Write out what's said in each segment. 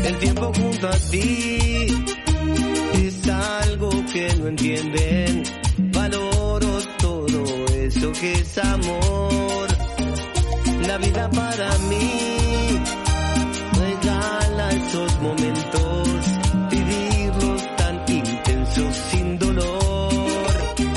El tiempo junto a ti es algo que no entienden. Valoro todo eso que es amor. La vida para mí regala esos momentos, vivirlos tan intensos sin dolor.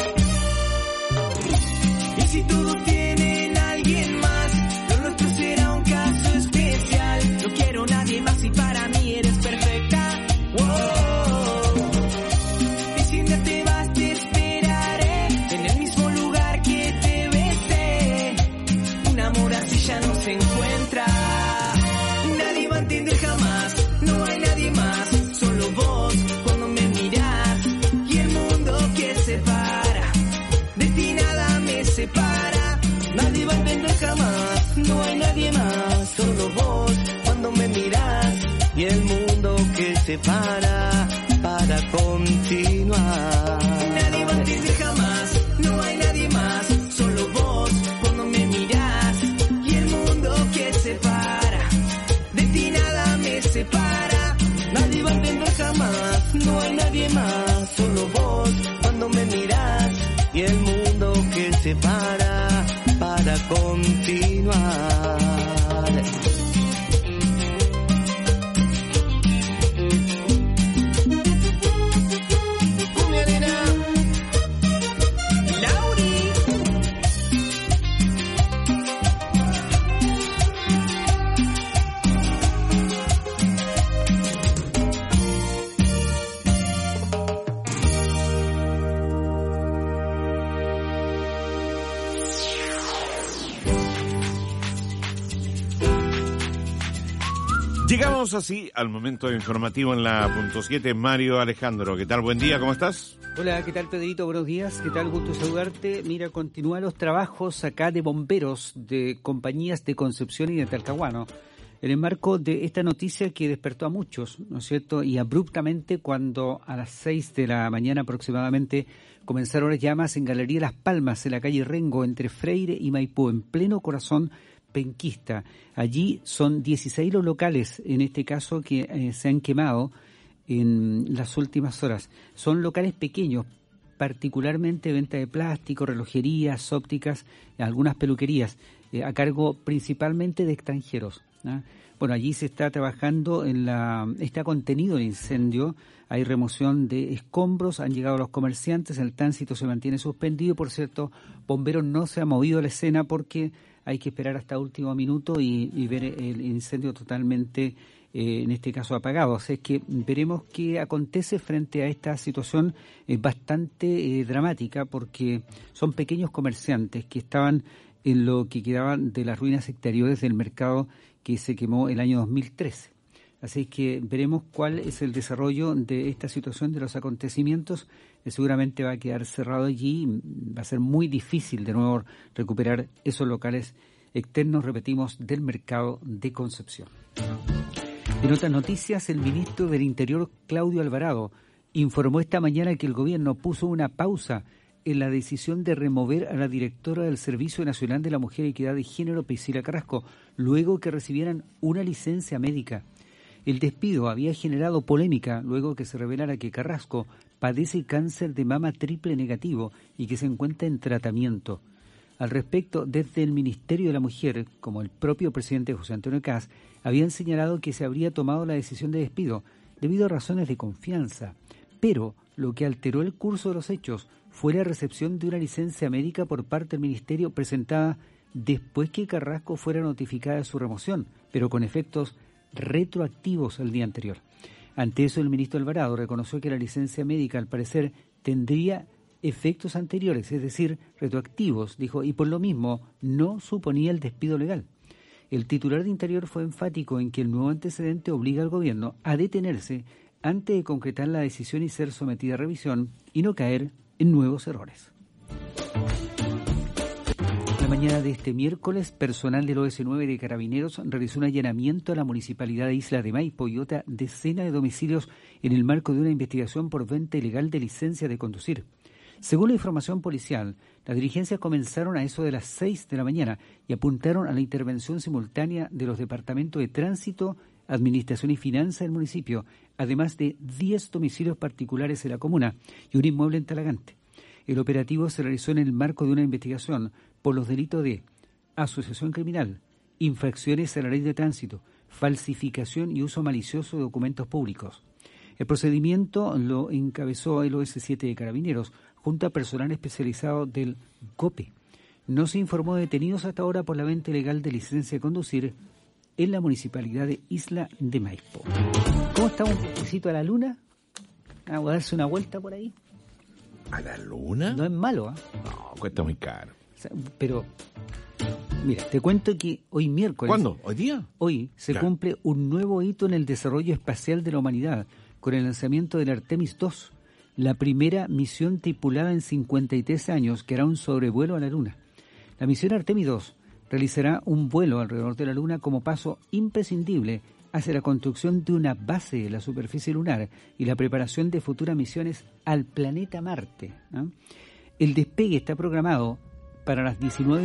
Y si todos tienen a alguien más, lo nuestro será un caso especial. No quiero nadie más y para mí eres perfecta. Wow. Y si un día te vas te esperaré en el mismo lugar que te besé. Un amor así ya no se encuentra. Nadie va a entender jamás, no hay nadie más, solo vos cuando me mirás. Y el mundo que separa, de ti nada me separa. Nadie va a entender jamás, no hay nadie más, solo vos cuando me mirás. Y el mundo que separa para continuar. Nadie va a entender jamás, no hay nadie más, solo vos cuando me mirás. Y el mundo que separa, de ti nada me separa. Nadie va a entender jamás, no hay nadie más, solo vos cuando me mirás. Y el mundo que separa para continuar. Cumbia nena, Lauri. Llegamos así al momento informativo en la punto 7. Mario Alejandro, ¿qué tal? Buen día, ¿cómo estás? Hola, ¿qué tal, Pedrito? Buenos días, ¿qué tal? Gusto saludarte. Mira, continúan los trabajos acá de bomberos de compañías de Concepción y de Talcahuano, en el marco de esta noticia que despertó a muchos, ¿no es cierto? Y abruptamente, cuando a las 6 de la mañana aproximadamente comenzaron las llamas en Galería Las Palmas, en la calle Rengo, entre Freire y Maipú, en pleno corazón penquista. Allí son 16 los locales, en este caso, que se han quemado en las últimas horas. Son locales pequeños, particularmente venta de plástico, relojerías, ópticas, algunas peluquerías, a cargo principalmente de extranjeros, ¿no? Bueno, allí se está trabajando está contenido el incendio, hay remoción de escombros, han llegado los comerciantes, el tránsito se mantiene suspendido. Por cierto, bomberos no se ha movido a la escena porque hay que esperar hasta último minuto y ver el incendio totalmente, en este caso, apagado. Así es que veremos qué acontece frente a esta situación bastante dramática, porque son pequeños comerciantes que estaban en lo que quedaban de las ruinas exteriores del mercado que se quemó el año 2013. Así que veremos cuál es el desarrollo de esta situación, de los acontecimientos. Seguramente va a quedar cerrado allí, va a ser muy difícil de nuevo recuperar esos locales externos, repetimos, del mercado de Concepción. En otras noticias, el ministro del Interior, Claudio Alvarado, informó esta mañana que el gobierno puso una pausa en la decisión de remover a la directora del Servicio Nacional de la Mujer y Equidad de Género, Priscila Carrasco, luego que recibieran una licencia médica. El despido había generado polémica luego que se revelara que Carrasco padece cáncer de mama triple negativo y que se encuentra en tratamiento. Al respecto, desde el Ministerio de la Mujer, como el propio presidente José Antonio Kast, habían señalado que se habría tomado la decisión de despido debido a razones de confianza, pero lo que alteró el curso de los hechos fue la recepción de una licencia médica por parte del Ministerio presentada después que Carrasco fuera notificada de su remoción, pero con efectos retroactivos al día anterior. Ante eso, el ministro Alvarado reconoció que la licencia médica, al parecer, tendría efectos anteriores, es decir, retroactivos, dijo, y por lo mismo no suponía el despido legal. El titular de Interior fue enfático en que el nuevo antecedente obliga al gobierno a detenerse antes de concretar la decisión y ser sometida a revisión y no caer en nuevos errores. La mañana de este miércoles, personal del OS9 de Carabineros realizó un allanamiento a la Municipalidad de Isla de Maipo y otra decena de domicilios en el marco de una investigación por venta ilegal de licencia de conducir. Según la información policial, las diligencias comenzaron a eso de las 6 de la mañana y apuntaron a la intervención simultánea de los departamentos de Tránsito administración y finanzas del municipio, además de 10 domicilios particulares en la comuna y un inmueble en Talagante. El operativo se realizó en el marco de una investigación por los delitos de asociación criminal, infracciones a la ley de tránsito, falsificación y uso malicioso de documentos públicos. El procedimiento lo encabezó el OS7 de Carabineros, junto a personal especializado del GOPE. No se informó de detenidos hasta ahora por la venta ilegal de licencia de conducir en la municipalidad de Isla de Maipo. ¿Cómo está un poquito a la luna? Voy a darse una vuelta por ahí. ¿A la luna? No es malo, ¿eh? No, cuesta muy caro. O sea, pero, mira, te cuento que hoy miércoles... ¿Cuándo? ¿Hoy día? Hoy se cumple un nuevo hito en el desarrollo espacial de la humanidad, con el lanzamiento del Artemis II, la primera misión tripulada en 53 años que hará un sobrevuelo a la Luna. La misión Artemis II realizará un vuelo alrededor de la Luna como paso imprescindible hacia la construcción de una base en la superficie lunar y la preparación de futuras misiones al planeta Marte, ¿no? El despegue está programado para las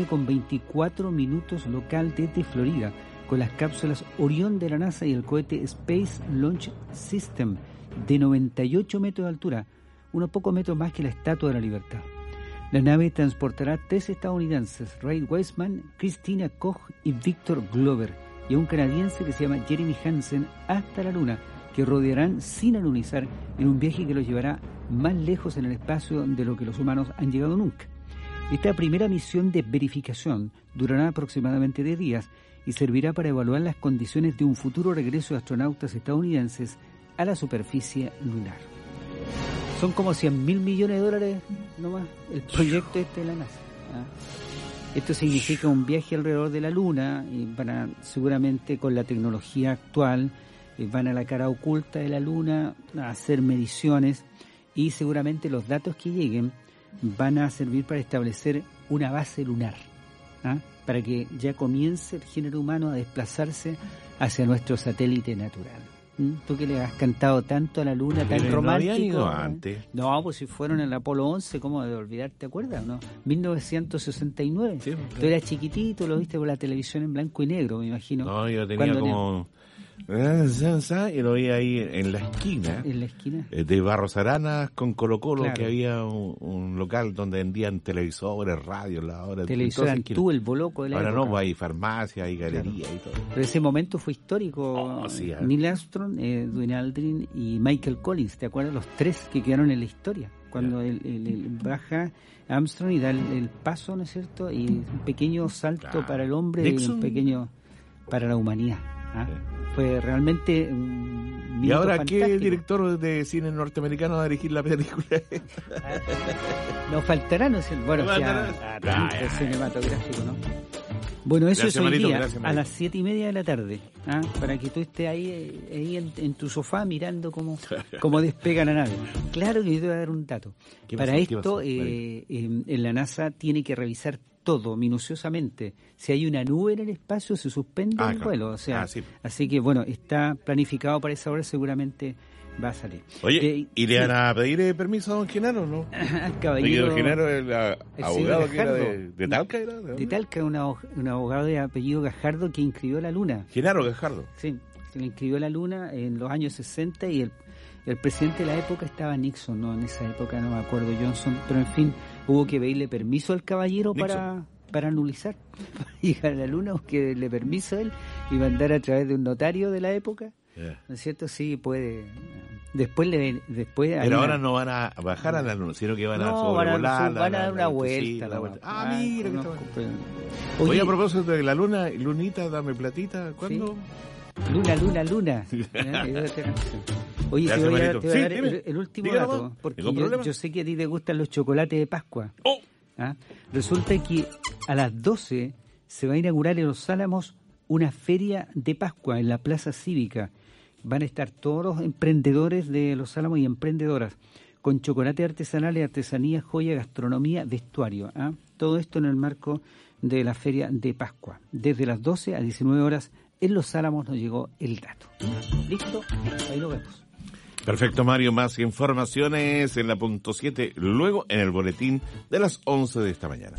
19:24 local desde Florida, con las cápsulas Orión de la NASA y el cohete Space Launch System de 98 metros de altura, unos pocos metros más que la Estatua de la Libertad. La nave transportará a 3 estadounidenses, Ray Wiseman, Christina Koch y Victor Glover, y a un canadiense que se llama Jeremy Hansen hasta la Luna, que rodearán sin alunizar en un viaje que los llevará más lejos en el espacio de lo que los humanos han llegado nunca. Esta primera misión de verificación durará aproximadamente 10 días y servirá para evaluar las condiciones de un futuro regreso de astronautas estadounidenses a la superficie lunar. Son como $100.000 millones nomás el proyecto de la NASA. Esto significa un viaje alrededor de la Luna y seguramente con la tecnología actual van a la cara oculta de la Luna a hacer mediciones y seguramente los datos que lleguen van a servir para establecer una base lunar, para que ya comience el género humano a desplazarse hacia nuestro satélite natural. Tú que le has cantado tanto a la Luna, tan romántico. No había ido antes. No, pues si fueron en el Apolo 11, ¿cómo de olvidar? ¿Te acuerdas, no? 1969. Sí, tú eras chiquitito, lo viste por la televisión en blanco y negro, me imagino. No, yo tenía como... Y lo vi ahí en la esquina. ¿En la esquina? De Barros Aranas con Colo-Colo, claro. Que había un local donde vendían televisores, radios, la hora. Televisor Antú, el boloco de la ahora época. No, pues hay farmacia, hay galería, claro. Y todo. Pero ese momento fue histórico. Neil Armstrong, Buzz Aldrin y Michael Collins, ¿te acuerdas? Los 3 que quedaron en la historia. Cuando él baja Armstrong y da el paso, ¿no es cierto? Y un pequeño salto para el hombre y un pequeño para la humanidad. Fue realmente un ¿Y ahora fantástico. qué director de cine norteamericano va a dirigir la película? Nos faltará, ¿no? Bueno, el cinematográfico, ¿no? Bueno, eso gracias, es hoy Marito, día, gracias, a las 7:30 de la tarde, para que tú estés ahí en tu sofá mirando cómo despega la nave. Claro que yo te voy a dar un dato. Para esto, en la NASA tiene que revisar todo minuciosamente. Si hay una nube en el espacio, se suspende el vuelo. O sea, sí. Así que, bueno, está planificado para esa hora, seguramente va a salir. Oye, ¿y le van a pedir permiso a don Genaro, no? Al caballero. Don Genaro, el abogado que era de Talca, ¿era? De Talca, un abogado de apellido Gajardo que inscribió la Luna. Genaro Gajardo. Sí, se le inscribió la Luna en los años 60 y el presidente de la época estaba Nixon, no, en esa época no me acuerdo, Johnson, pero en fin, hubo que pedirle permiso al caballero para anulizar, para llegar a la Luna, hubo que darle permiso a él y mandar a través de un notario de la época, ¿no es cierto? Sí, puede. Después pero ahora no van a bajar a la Luna, sino que van a sobrevolar. Van a dar una vuelta. Mira que está bueno. Oye, a propósito de la Luna, Lunita, dame platita, ¿cuándo? Sí. Luna. Oye, te voy a dar el último dato, porque yo sé que a ti te gustan los chocolates de Pascua. Resulta que a las 12 se va a inaugurar en Los Álamos una feria de Pascua en la Plaza Cívica. Van a estar todos los emprendedores de Los Álamos y emprendedoras con chocolate artesanales, artesanía, joya, gastronomía, vestuario. Todo esto en el marco de la feria de Pascua. Desde las 12 a 19 horas en Los Álamos nos llegó el dato. ¿Listo? Ahí lo vemos. Perfecto, Mario. Más informaciones en la punto 7, luego en el boletín de las 11 de esta mañana.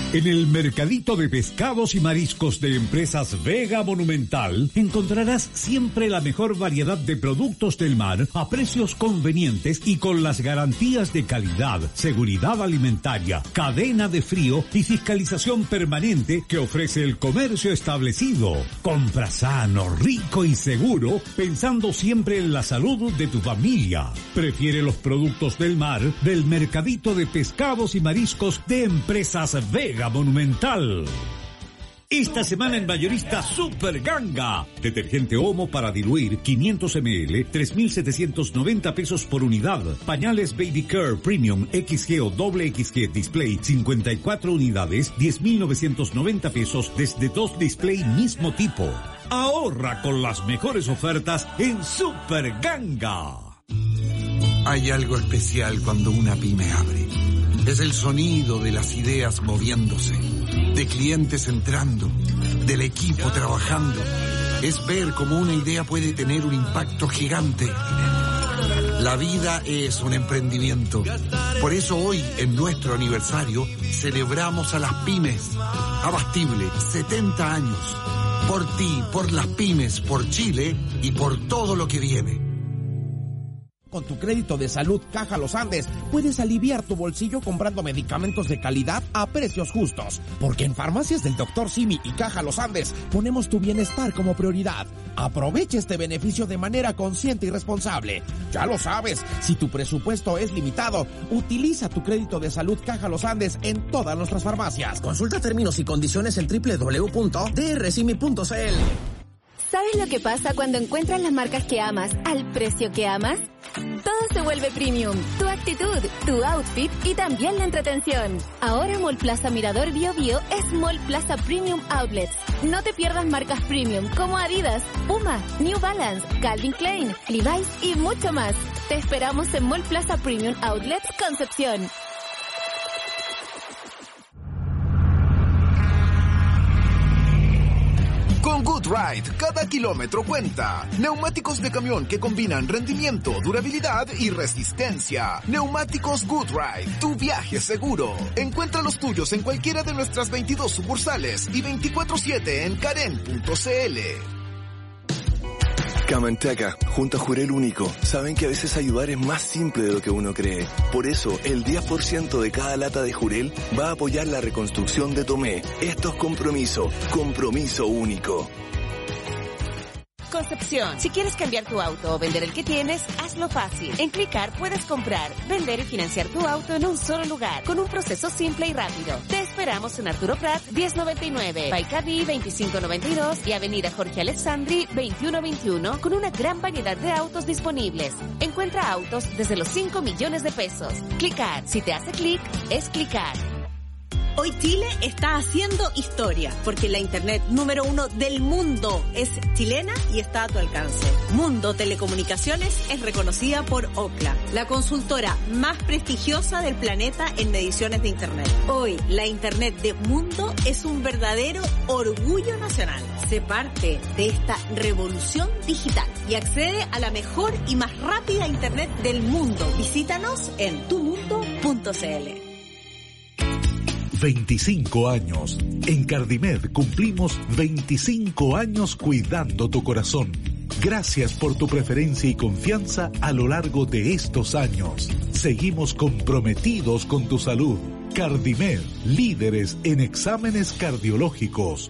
En el mercadito de pescados y mariscos de Empresas Vega Monumental encontrarás siempre la mejor variedad de productos del mar a precios convenientes y con las garantías de calidad, seguridad alimentaria, cadena de frío y fiscalización permanente que ofrece el comercio establecido. Compra sano, rico y seguro, pensando siempre en la salud de tu familia. Prefiere los productos del mar del mercadito de pescados y mariscos de Empresas Vega Monumental. Esta semana en Mayorista Super Ganga. Detergente Omo para diluir 500 ml, 3.790 pesos por unidad. Pañales Baby Care Premium XG o doble XG Display 54 unidades, 10.990 pesos desde 2 display mismo tipo. Ahorra con las mejores ofertas en Super Ganga. Hay algo especial cuando una pyme abre. Es el sonido de las ideas moviéndose, de clientes entrando, del equipo trabajando. Es ver cómo una idea puede tener un impacto gigante. La vida es un emprendimiento. Por eso hoy, en nuestro aniversario, celebramos a las pymes. Abastible, 70 años. Por ti, por las pymes, por Chile y por todo lo que viene. Con tu crédito de salud Caja Los Andes puedes aliviar tu bolsillo comprando medicamentos de calidad a precios justos. Porque en Farmacias del Dr. Simi y Caja Los Andes ponemos tu bienestar como prioridad. Aprovecha este beneficio de manera consciente y responsable. Ya lo sabes, si tu presupuesto es limitado, utiliza tu crédito de salud Caja Los Andes en todas nuestras farmacias. Consulta términos y condiciones en www.drsimi.cl. ¿Sabes lo que pasa cuando encuentras las marcas que amas al precio que amas? Todo se vuelve premium. Tu actitud, tu outfit y también la entretención. Ahora Mall Plaza Mirador Bio Bio es Mall Plaza Premium Outlets. No te pierdas marcas premium como Adidas, Puma, New Balance, Calvin Klein, Levi's y mucho más. Te esperamos en Mall Plaza Premium Outlets Concepción. Con GoodRide, cada kilómetro cuenta. Neumáticos de camión que combinan rendimiento, durabilidad y resistencia. Neumáticos GoodRide, tu viaje seguro. Encuentra los tuyos en cualquiera de nuestras 22 sucursales y 24/7 en karen.cl. Camanchaca, junto a Jurel Único, saben que a veces ayudar es más simple de lo que uno cree. Por eso, el 10% de cada lata de Jurel va a apoyar la reconstrucción de Tomé. Esto es compromiso único. Concepción. Si quieres cambiar tu auto o vender el que tienes, hazlo fácil. En Clicar puedes comprar, vender y financiar tu auto en un solo lugar, con un proceso simple y rápido. Te esperamos en Arturo Prat 1099, Baikadi 2592 y Avenida Jorge Alessandri 2121, con una gran variedad de autos disponibles. Encuentra autos desde los 5 millones de pesos. Clicar. Si te hace clic, es Clicar. Hoy Chile está haciendo historia, porque la internet número 1 del mundo es chilena y está a tu alcance. Mundo Telecomunicaciones es reconocida por Ookla, la consultora más prestigiosa del planeta en mediciones de internet. Hoy, la internet de Mundo es un verdadero orgullo nacional. Sé parte de esta revolución digital y accede a la mejor y más rápida internet del mundo. Visítanos en tumundo.cl. 25 años. En Cardimed cumplimos 25 años cuidando tu corazón. Gracias por tu preferencia y confianza a lo largo de estos años. Seguimos comprometidos con tu salud. Cardimed, líderes en exámenes cardiológicos.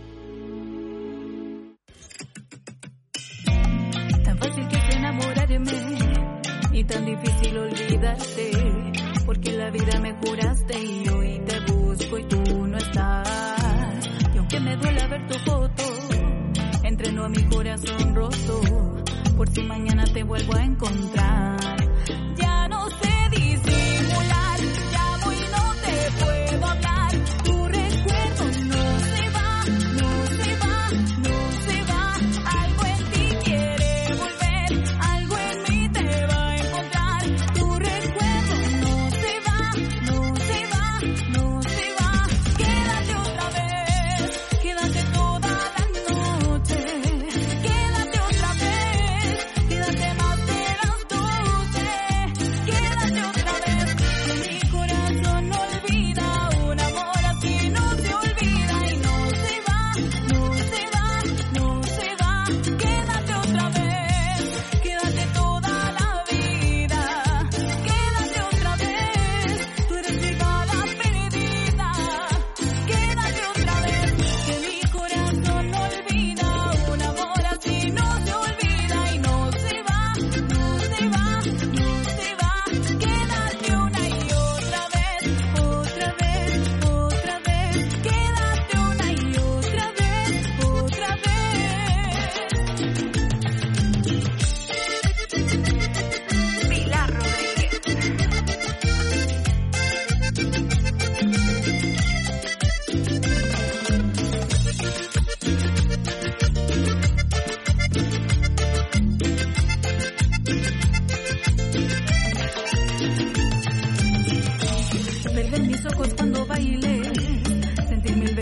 Tan fácil que es enamorarme y tan difícil olvidarte, porque la vida me juraste y hoy te busco y tú no estás. Y aunque me duele ver tu foto, entreno a mi corazón roto, por si mañana te vuelvo a encontrar. Ya no sé disimular, llamo y no te puedo hablar. Tu recuerdo no se va, no se va, no se va. Algo en ti quiere volver, algo en mí te va a encontrar. Tu recuerdo no se va, no se va, no se va. Quédate otra vez, quédate toda la noche. Quédate otra vez, quédate más de las 12.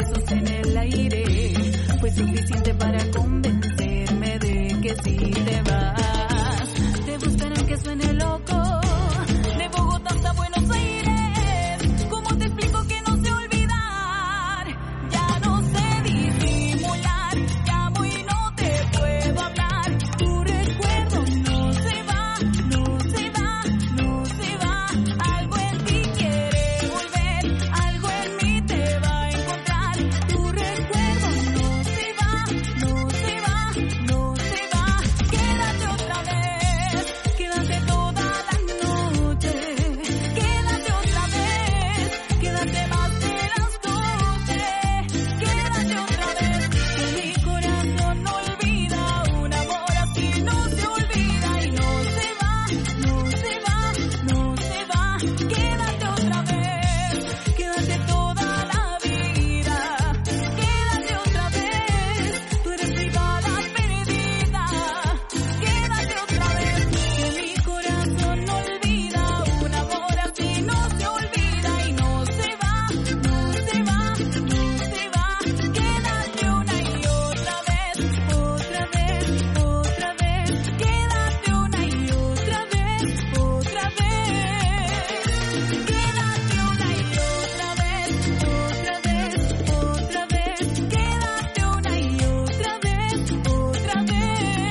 besos en el aire fue suficiente para convencerme de que si te vas, te buscarán que suene loco. De Bogotá hasta Buenos Aires, ¿cómo te explico que no sé olvidar? Ya no sé disimular, llamo y no te puedo hablar. Tu recuerdo no se va, no se va, no se va. Algo en ti quiere volver, algo en mí te va a encontrar. Tu recuerdo no se va, no se va, no se va. Quédate otra vez, quédate toda la noche. Quédate otra vez, quédate más de las 12. Quédate otra vez, que mi corazón no olvida un amor así, no se olvida y no se va, no se va, no se va. Quédate otra vez, quédate toda la vida. Quédate otra vez, tú eres privada perdida. Quédate otra vez, que mi corazón no olvida un amor así, no se olvida y no se va, no se va, no se va. Quédate una y otra vez, otra vez, otra vez. Quédate una y otra vez, otra vez. Quédate una y otra vez, otra vez, otra vez. Quédate una y otra vez, otra vez.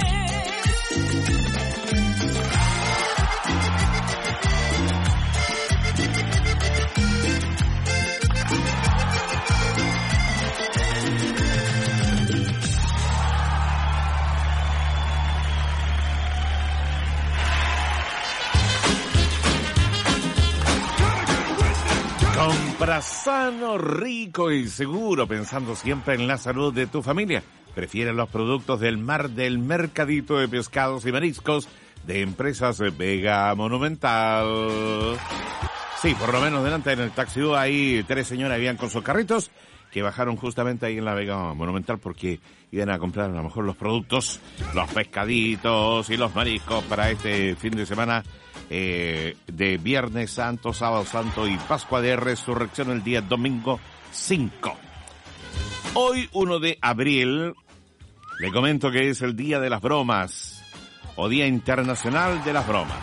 Compra sano, rico y seguro, pensando siempre en la salud de tu familia. Prefiere los productos del mar del Mercadito de Pescados y Mariscos de Empresas Vega Monumental. Sí, por lo menos delante en el taxi ahí 3 señoras iban con sus carritos que bajaron justamente ahí en la Vega Monumental porque iban a comprar a lo mejor los productos, los pescaditos y los mariscos para este fin de semana de Viernes Santo, Sábado Santo y Pascua de Resurrección el día domingo 5. Hoy 1 de abril, le comento que es el Día de las Bromas o Día Internacional de las Bromas.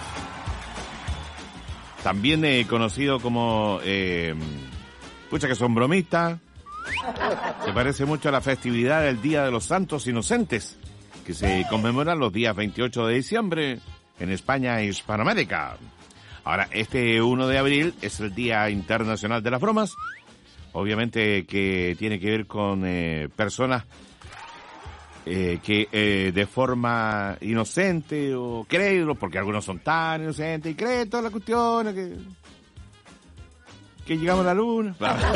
También conocido como pucha que son bromistas. Se parece mucho a la festividad del Día de los Santos Inocentes, que se conmemora los días 28 de diciembre en España e Hispanoamérica. Ahora, este 1 de abril es el Día Internacional de las Bromas. Obviamente que tiene que ver con personas que de forma inocente o crédulos, porque algunos son tan inocentes y creen todas las cuestiones que llegamos a la luna.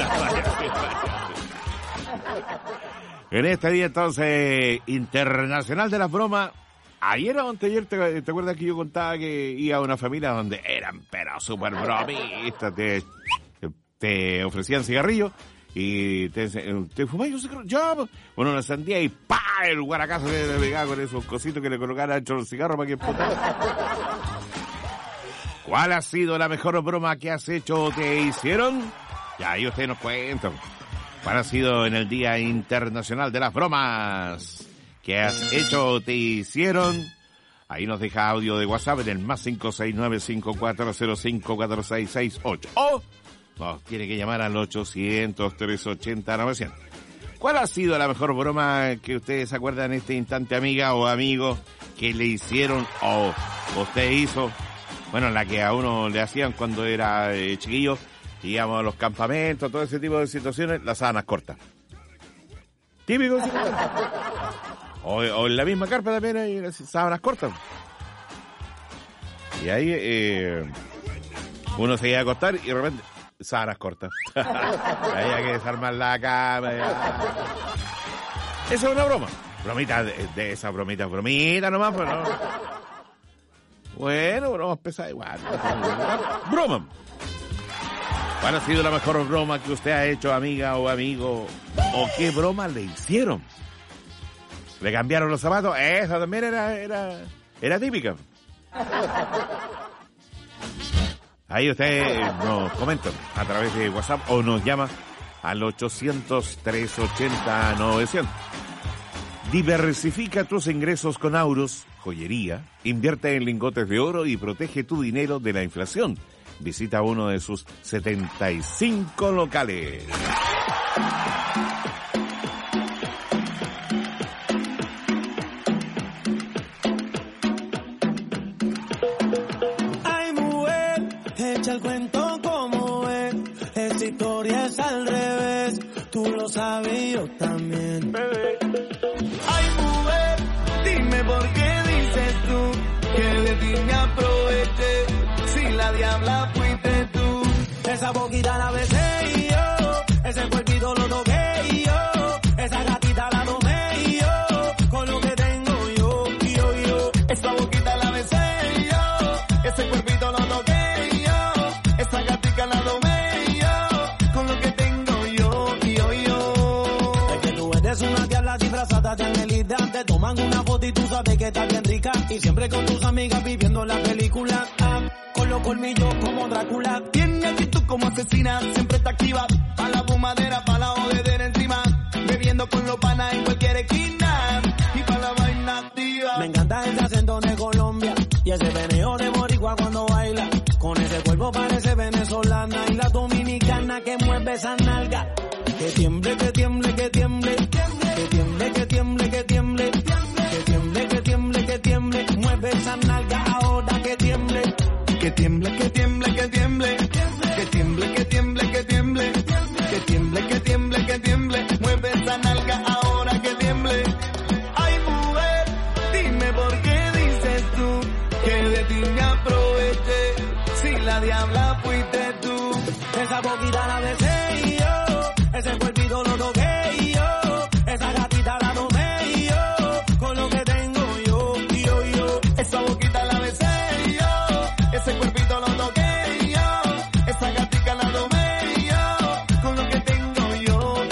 En este día entonces internacional de las bromas, ayer o anteayer te acuerdas que yo contaba que iba a una familia donde eran pero súper bromistas, te ofrecían cigarrillos y te fumás yo cigarro, ya, bueno, una sandía y ¡pa! El guaracazo de pegaba con esos cositos que le colocaran hecho el cigarro para que explotara. ¿Cuál ha sido la mejor broma que has hecho o te hicieron? Ya ahí ustedes nos cuentan. ¿Cuál ha sido en el Día Internacional de las Bromas que has hecho o te hicieron? Ahí nos deja audio de WhatsApp en el más 569-5405-4668. O nos tiene que llamar al 800-380-900. ¿Cuál ha sido la mejor broma que ustedes se acuerdan en este instante, amiga o amigo, que le hicieron o usted hizo? Bueno, la que a uno le hacían cuando era chiquillo, íbamos a los campamentos, todo ese tipo de situaciones, las sábanas cortas. Típico. O en la misma carpa también hay las sábanas cortas. Y ahí uno se iba a acostar y de repente, sábanas cortas. Había que desarmar la cama. Esa es una broma. Bromita de esa bromita nomás, pues no. Bueno, bromas pesadas igual. Broma. ¿Cuál ha sido la mejor broma que usted ha hecho, amiga o amigo? ¿O qué broma le hicieron? ¿Le cambiaron los zapatos? Esa también era típica. Ahí usted nos comenta a través de WhatsApp o nos llama al 800-380-900. Diversifica tus ingresos con Auros, joyería, invierte en lingotes de oro y protege tu dinero de la inflación. Visita uno de sus 75 locales. Ay, mujer, echa el cuento como es. Esta historia es al revés. Tú lo sabes y yo también, bebé. Ay, mujer, dime por qué dices tú que de ti me aproveché. Si la diabla fuiste tú. Esa boquita la besé y yo, ese cuerpito lo toqué y yo, esa gatita la tomé y yo, con lo que tengo yo. Esa boquita la besé y yo, ese cuerpito lo toqué y yo, esa gatita la tomé y yo, con lo que tengo yo. Es que tú eres una diabla disfrazada de angelita, te toman una foto y tú sabes que estás bien rica, y siempre con tus amigas viviendo la película. Con los colmillos como Drácula, tiene actitud como asesina, siempre está activa, pa' la fumadera, pa' la jodedera encima, bebiendo con los panas en cualquier esquina, y pa' la vaina activa. Me encanta ese acento de Colombia, y ese veneo de boricua cuando baila, con ese cuerpo parece venezolana, y la dominicana que mueve esa nalga, que tiemble, que tiemble, que tiemble, que tiemble, que tiemble, que tiemble, que tiemble, que tiemble, que tiemble, mueve esa nalga ahora que tiemble. Que tiemble, que tiemble, que tiemble, que tiemble, que tiemble, que tiemble, que tiemble, que tiemble, que tiemble, mueve esa nalga ahora que tiemble. Ay, mujer, dime por qué dices tú que de ti me aproveché. Si la diabla fuiste tú. Esa boquita la besé y yo, ese cuerpito lo toqué y yo, esa gatita la tomé y yo, con lo que tengo yo. Esa boquita la besé y yo, ese cuerpito lo toqué y yo, esa gatica la tomé y yo, con lo que tengo yo.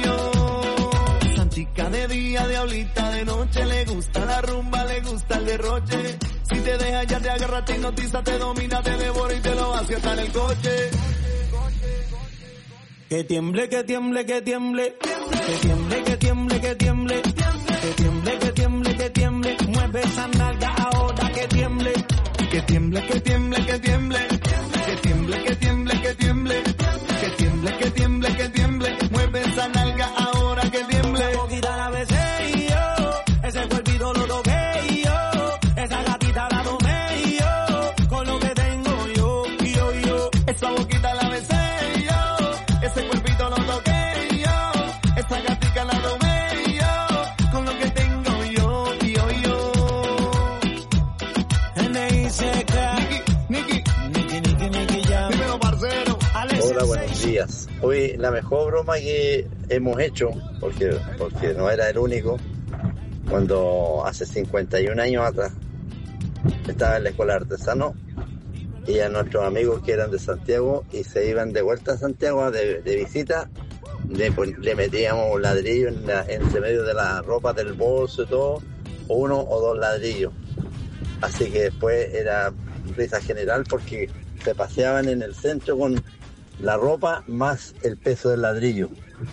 Santica de día, diablita de noche, le gusta la rumba, le gusta el derroche. Si te deja ya te agarra, te hipnotiza, te domina, te devora y te lo hace hasta en el coche. Que tiemble, que tiemble, que tiemble, que tiemble, que tiemble, que tiemble, que tiemble, que tiemble, que tiemble, mueve esa nalga ahora que tiemble. Que tiemble, que tiemble, que tiemble, que tiemble, que tiemble, que tiemble, que tiemble, que tiemble, que tiemble, mueve esa nalga ahora que tiemble. Esa boquita la besé y yo, ese cuerpito lo toqué y yo, esa gatita la tomé y yo, con lo que tengo yo. Esa boquita la besé y yo, ese cuerpito lo toqué y yo, esa gatita la tomé y yo, con lo que tengo yo. Hola, buenos días. Hoy la mejor broma que hemos hecho, porque no era el único, cuando hace 51 años atrás estaba en la escuela de artesano y a nuestros amigos que eran de Santiago y se iban de vuelta a Santiago de visita, le metíamos ladrillos entre medio de la ropa del bolso y todo, 1 o 2 ladrillos. Así que después era risa general porque se paseaban en el centro con la ropa más el peso del ladrillo.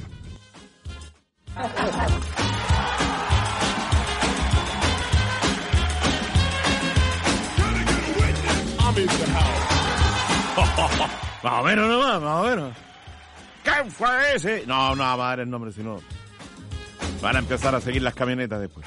Más o menos nomás, más o menos. ¿Qué fue ese? No va a dar el nombre, sino van a empezar a seguir las camionetas después.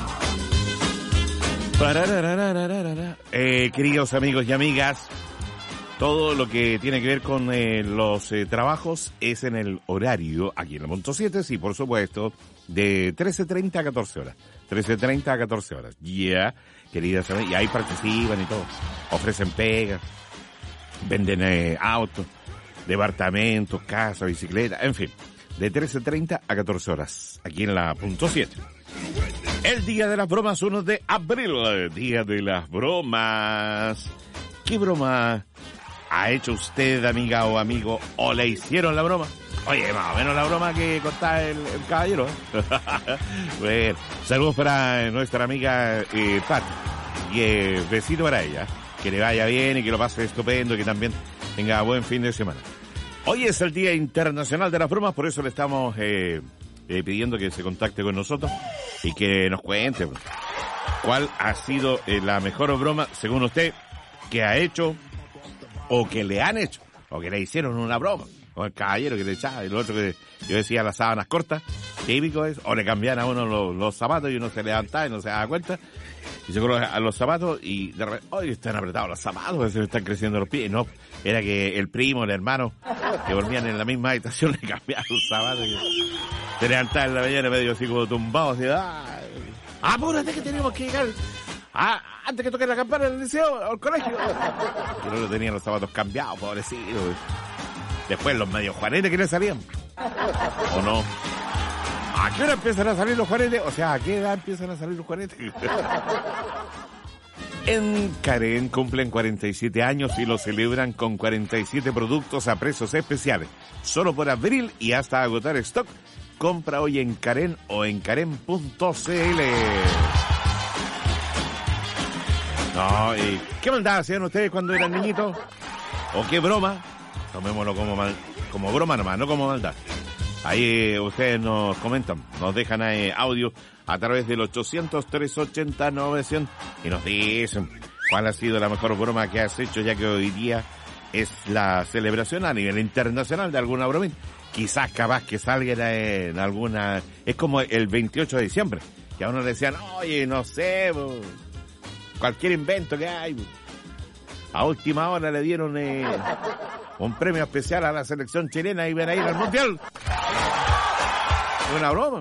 Queridos amigos y amigas, todo lo que tiene que ver con los trabajos es en el horario, aquí en la punto 7, sí, por supuesto, de 13:30 a 14 horas. 13:30 a 14 horas. Ya, queridas amigas, y ahí participan y todo. Ofrecen pegas, venden autos, departamentos, casas, bicicletas, en fin. De 13:30 a 14 horas, aquí en la punto 7. El día de las bromas, 1 de abril, día de las bromas. ¿Qué broma ha hecho usted, amiga o amigo, o le hicieron la broma? Oye, más o menos la broma que contaba el caballero. Bueno, saludos para nuestra amiga Pati. Y besito para ella. Que le vaya bien y que lo pase estupendo y que también tenga buen fin de semana. Hoy es el Día Internacional de las Bromas, por eso le estamos pidiendo que se contacte con nosotros y que nos cuente cuál ha sido la mejor broma, según usted, que ha hecho o que le han hecho o que le hicieron una broma. O el caballero que le echaba y lo otro que yo decía las sábanas cortas, típico es, o le cambiaban a uno los zapatos y uno se levantaba y no se daba cuenta y se colocó a los zapatos y de repente, ¡ay, están apretados los zapatos! Se me están creciendo los pies. No, era que el primo, el hermano, que dormían en la misma habitación, le cambiaban los zapatos y se levantaba en la mañana medio así como tumbado, así, apúrate que tenemos que llegar antes que toque la campana del liceo o al colegio. Y luego tenían los zapatos cambiados, pobrecito. Después los medios juanetes que le salían. ¿O no? ¿A qué hora empiezan a salir los juanetes? O sea, ¿a qué edad empiezan a salir los juanetes? En Carén cumplen 47 años y lo celebran con 47 productos a precios especiales. Solo por abril y hasta agotar stock. Compra hoy en Carén o en carén.cl. No, ¿qué maldad hacían ustedes cuando eran niñitos? ¿O qué broma? Tomémoslo como broma nomás, no como maldad. Ahí ustedes nos comentan, nos dejan audio a través del 800-380-900 y nos dicen cuál ha sido la mejor broma que has hecho, ya que hoy día es la celebración a nivel internacional de alguna broma. Quizás capaz que salga en alguna... Es como el 28 de diciembre, que a uno le decían, oye, no sé, cualquier invento que hay. A última hora le dieron un premio especial a la selección chilena y ven a ir al Mundial. Una broma.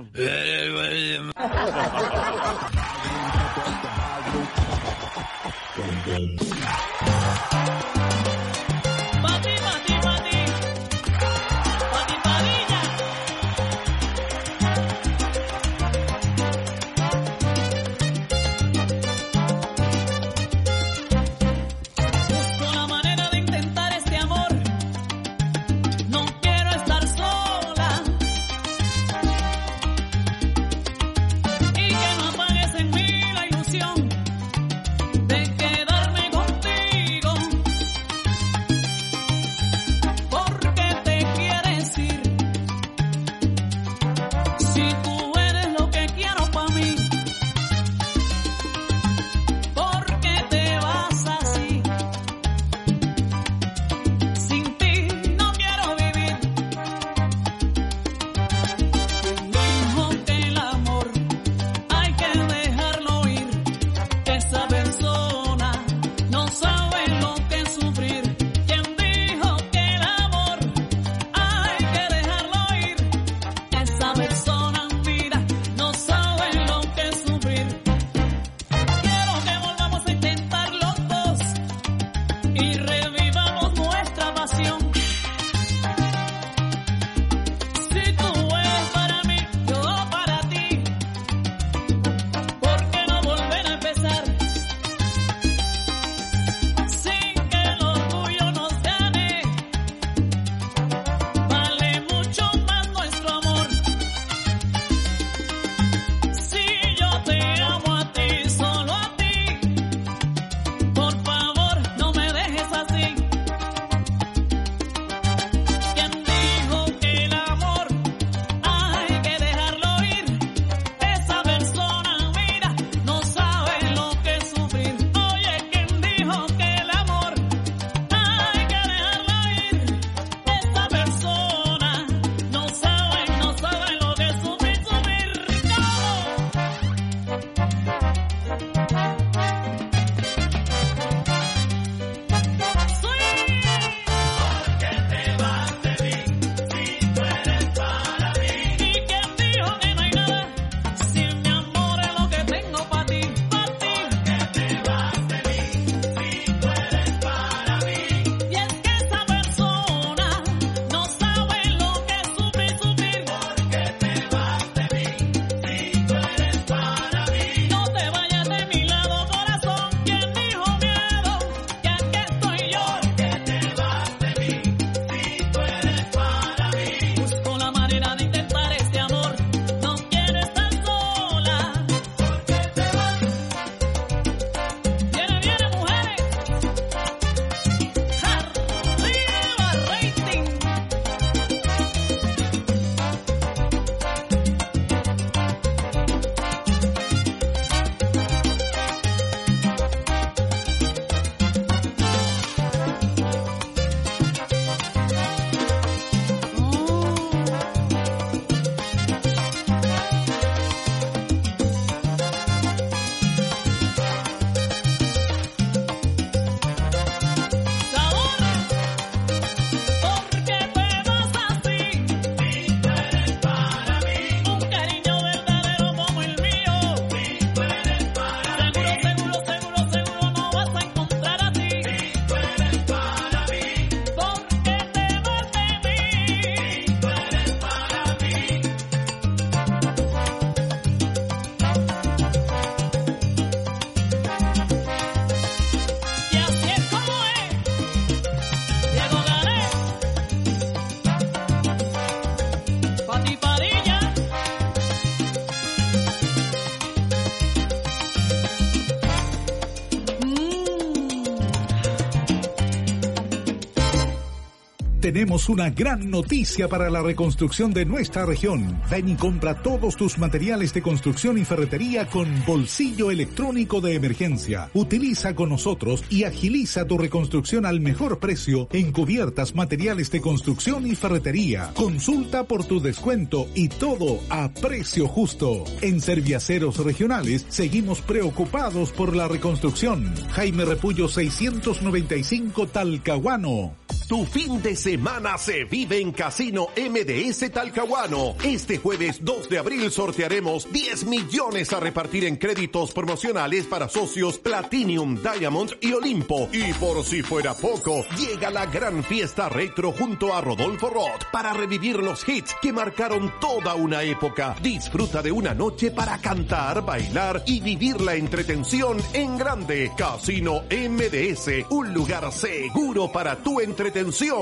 tenemos una gran noticia para la reconstrucción de nuestra región. Ven y compra todos tus materiales de construcción y ferretería con bolsillo electrónico de emergencia. Utiliza con nosotros y agiliza tu reconstrucción al mejor precio en cubiertas, materiales de construcción y ferretería. Consulta por tu descuento y todo a precio justo. En Serviaceros Regionales seguimos preocupados por la reconstrucción. Jaime Repullo 695 Talcahuano. Tu fin de semana se vive en Casino MDS Talcahuano. Este jueves 2 de abril sortearemos 10 millones a repartir en créditos promocionales para socios Platinum, Diamond y Olimpo. Y por si fuera poco, llega la gran fiesta retro junto a Rodolfo Roth para revivir los hits que marcaron toda una época. Disfruta de una noche para cantar, bailar y vivir la entretención en grande. Casino MDS, un lugar seguro para tu entretención.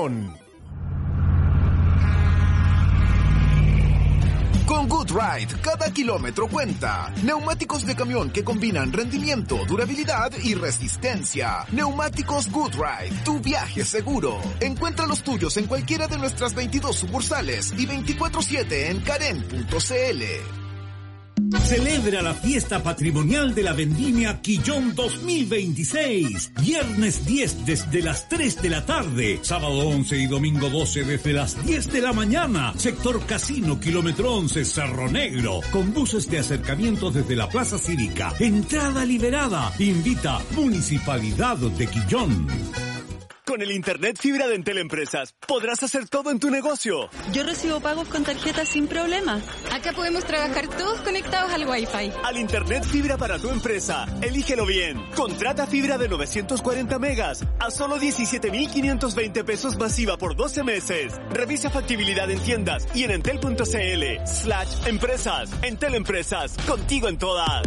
Con Good Ride, cada kilómetro cuenta. Neumáticos de camión que combinan rendimiento, durabilidad y resistencia. Neumáticos Good Ride, tu viaje seguro. Encuentra los tuyos en cualquiera de nuestras 22 sucursales y 24/7 en karen.cl. Celebra la fiesta patrimonial de la Vendimia Quillón 2026. Viernes 10 desde las 3 de la tarde. Sábado 11 y domingo 12 desde las 10 de la mañana. Sector Casino, kilómetro 11, Cerro Negro. Con buses de acercamiento desde la Plaza Cívica. Entrada liberada. Invita Municipalidad de Quillón. Con el Internet Fibra de Entel Empresas, podrás hacer todo en tu negocio. Yo recibo pagos con tarjeta sin problema. Acá podemos trabajar todos conectados al Wi-Fi. Al Internet Fibra para tu empresa, elígelo bien. Contrata fibra de 940 megas a solo 17,520 pesos masiva por 12 meses. Revisa factibilidad en tiendas y en entel.cl/empresas. Entel Empresas, contigo en todas.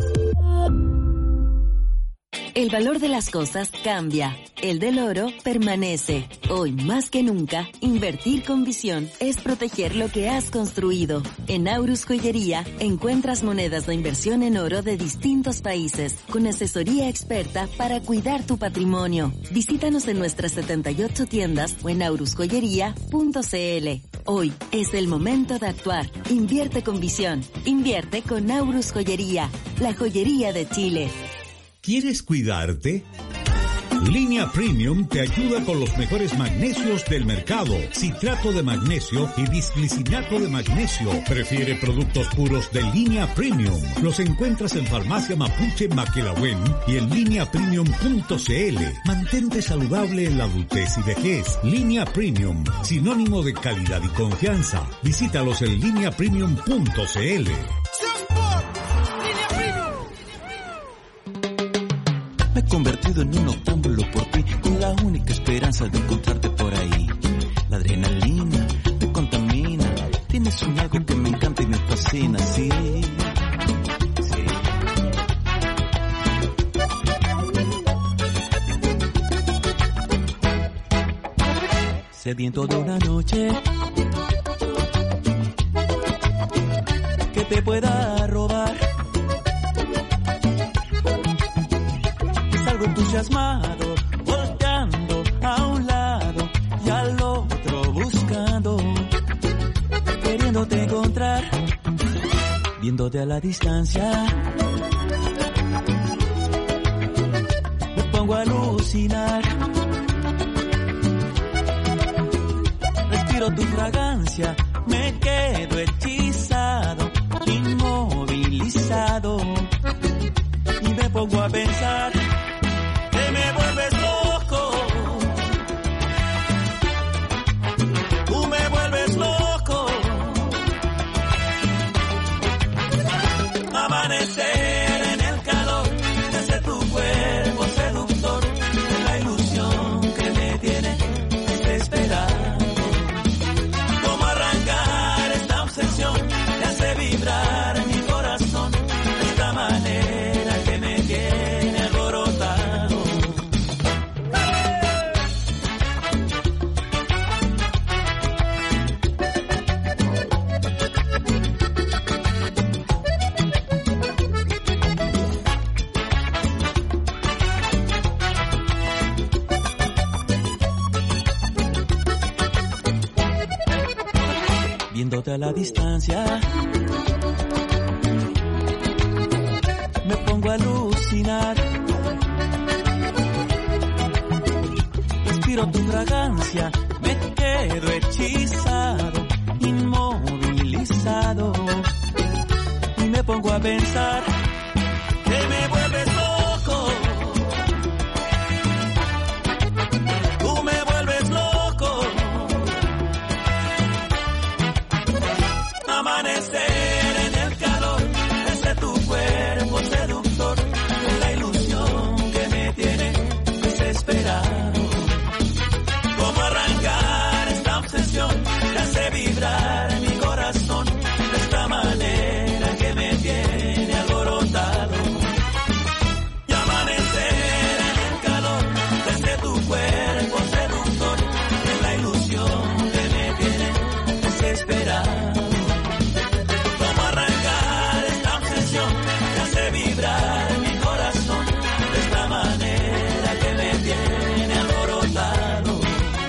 El valor de las cosas cambia. El del oro permanece. Hoy más que nunca, invertir con visión es proteger lo que has construido. En Aurus Joyería encuentras monedas de inversión en oro de distintos países, con asesoría experta para cuidar tu patrimonio. Visítanos en nuestras 78 tiendas o en aurusjoyería.cl. Hoy es el momento de actuar. Invierte con visión. Invierte con Aurus Joyería, la joyería de Chile. ¿Quieres cuidarte? Línea Premium te ayuda con los mejores magnesios del mercado. Citrato de magnesio y bisglicinato de magnesio. Prefiere productos puros de Línea Premium. Los encuentras en Farmacia Mapuche Maquelahuen y en lineapremium.cl. Mantente saludable en la adultez y vejez. Línea Premium, sinónimo de calidad y confianza. Visítalos en lineapremium.cl. Me he convertido en un octámbulo por ti, con la única esperanza de encontrarte por ahí. La adrenalina te contamina, tienes un algo que me encanta y me fascina, sí. Sediento de una noche que te pueda robar. Salgo entusiasmado, volteando a un lado y al otro buscando, queriéndote encontrar, viéndote a la distancia. Me pongo a alucinar, respiro tu fragancia, me quedo hechizado, inmovilizado, y me pongo a pensar que me vuelves loco. Tú me vuelves loco. Amanecer en el calor desde tu cuerpo seductor, la ilusión que me tiene desesperado. Cómo arrancar esta obsesión distancia. Me pongo a alucinar. Respiro tu fragancia, me quedo hechizado, inmovilizado. Y me pongo a pensar que me vuelves loco. Tú me vuelves loco. Amanecer en el calor desde tu cuerpo seductor, la ilusión que me tiene desesperado. Cómo arrancar esta obsesión que hace vibrar mi corazón de esta manera que me tiene alborotado. Y amanecer en el calor desde tu cuerpo seductor, la ilusión que me tiene desesperado. Cómo arrancar esta obsesión que hace vibrar mi corazón de esta manera que me tiene alborotado.